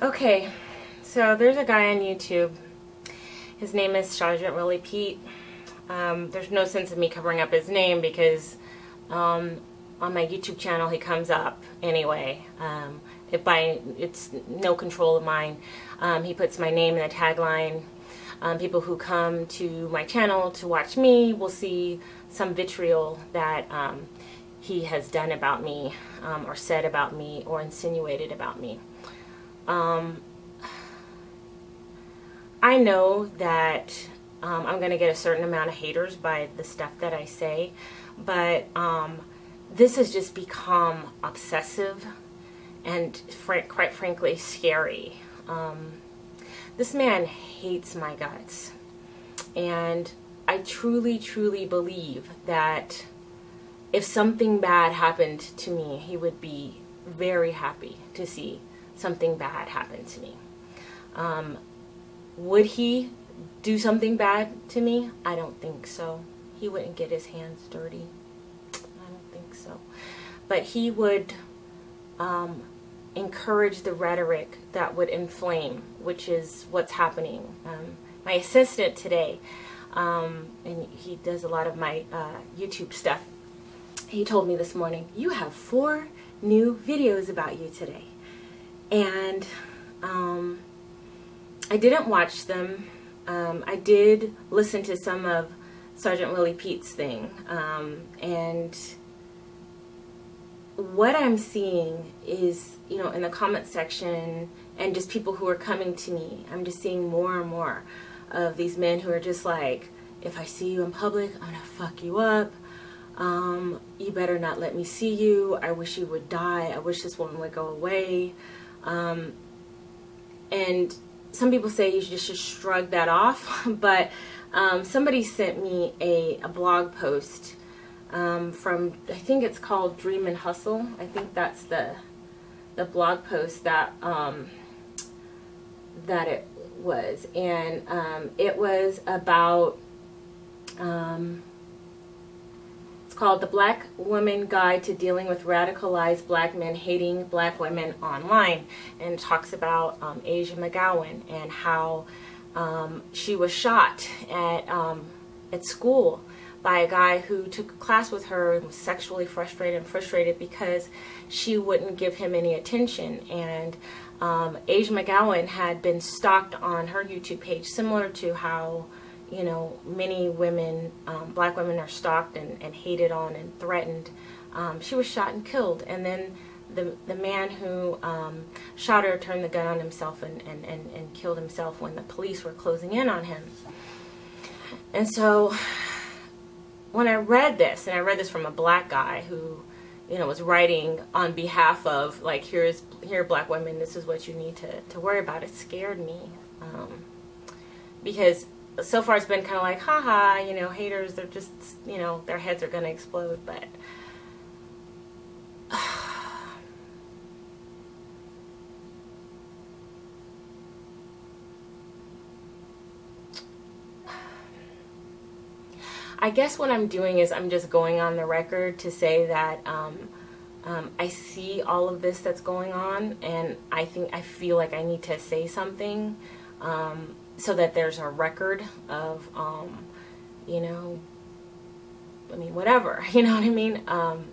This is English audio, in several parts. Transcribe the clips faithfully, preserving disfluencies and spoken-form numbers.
Okay, so there's a guy on YouTube. His name is Sergeant Willie Pete. Um, there's no sense of me covering up his name because um, on my YouTube channel he comes up anyway. Um, it by it's no control of mine. Um, he puts my name in the tagline. Um, people who come to my channel to watch me will see some vitriol that um, he has done about me, um, or said about me, or insinuated about me. Um, I know that um, I'm going to get a certain amount of haters by the stuff that I say, but um, this has just become obsessive and fr quite frankly scary. Um, this man hates my guts, and I truly, truly believe that if something bad happened to me, he would be very happy to see something bad happen to me. Um, would he do something bad to me? I don't think so. He wouldn't get his hands dirty. I don't think so. But he would um, encourage the rhetoric that would inflame, which is what's happening. Um, my assistant today, um, and he does a lot of my uh, YouTube stuff, he told me this morning, you have four new videos about you today. And um, I didn't watch them. Um, I did listen to some of Sergeant Willie Pete's thing. Um, and what I'm seeing is, you know, in the comment section and just people who are coming to me, I'm just seeing more and more of these men who are just like, if I see you in public, I'm going to fuck you up. Um, you better not let me see you. I wish you would die. I wish this woman would go away. Um, and some people say you should just shrug that off, but um, somebody sent me a, a blog post um, from, I think it's called Dream and Hustle. I think that's the the blog post that um, that it was, and um, it was about. Um, It's called The Black Woman Guide to Dealing with Radicalized Black Men Hating Black Women Online, and it talks about um, Asia McGowan and how um, she was shot at, um, at school by a guy who took a class with her and was sexually frustrated and frustrated because she wouldn't give him any attention. And um, Asia McGowan had been stalked on her YouTube page, similar to how you know, many women, um, black women are stalked and, and hated on and threatened. Um, she was shot and killed. And then the the man who um, shot her turned the gun on himself and, and, and, and killed himself when the police were closing in on him. And so when I read this, and I read this from a black guy who, you know, was writing on behalf of, like, here's, here are black women, this is what you need to, to worry about, it scared me. Um, because so far it's been kind of like, haha, you know, haters, they're just, you know, their heads are going to explode, but I guess what I'm doing is I'm just going on the record to say that um, um, I see all of this that's going on, and I think I feel like I need to say something. Um, so that there's a record of, um, you know, I mean, whatever, you know what I mean? Um,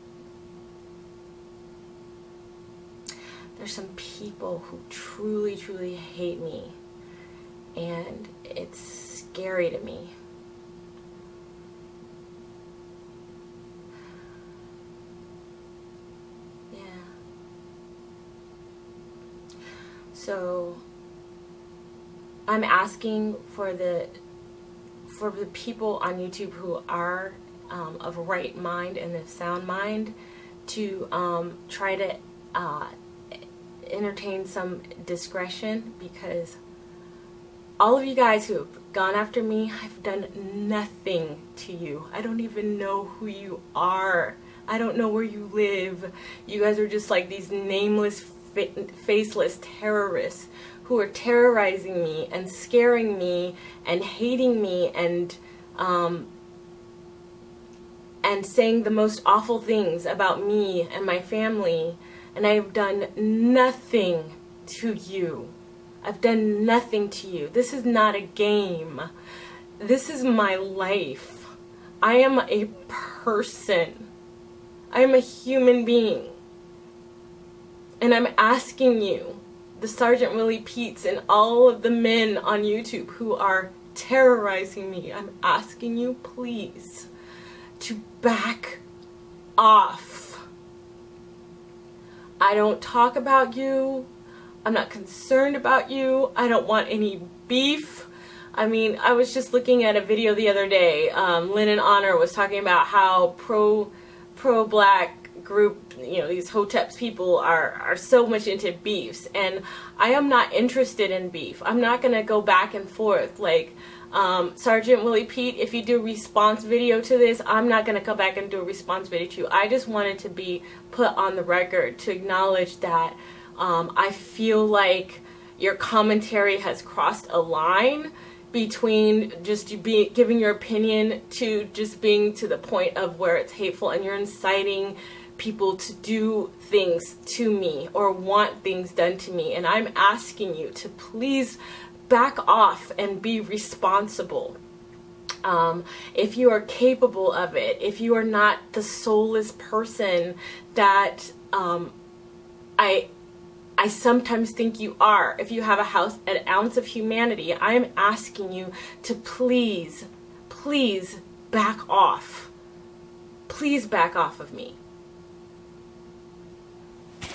there's some people who truly, truly hate me, and it's scary to me. Yeah. So I'm asking for the for the people on YouTube who are um, of right mind and of sound mind to um, try to uh, entertain some discretion, because all of you guys who have gone after me, I've done nothing to you. I don't even know who you are. I don't know where you live. You guys are just like these nameless, fa faceless terrorists who are terrorizing me and scaring me and hating me and um, and saying the most awful things about me and my family, and I've done nothing to you. I've done nothing to you. This is not a game. This is my life. I am a person. I am a human being. And I'm asking you, the Sergeant Willie Pete's and all of the men on YouTube who are terrorizing me, I'm asking you, please, to back off. I don't talk about you. I'm not concerned about you. I don't want any beef. I mean, I was just looking at a video the other day. Um, Lynn and Honor was talking about how pro, pro-black group, you know, these Hotep's people are, are so much into beefs. And I am not interested in beef. I'm not going to go back and forth. Like, um, Sergeant Willie Pete, if you do a response video to this, I'm not going to come back and do a response video to you. I just wanted to be put on the record to acknowledge that um, I feel like your commentary has crossed a line between just you be, giving your opinion to just being to the point of where it's hateful, and you're inciting people to do things to me or want things done to me. And I'm asking you to please back off and be responsible. Um, if you are capable of it, if you are not the soulless person that um, I I sometimes think you are, if you have a house, an ounce of humanity, I am asking you to please, please back off. Please back off of me.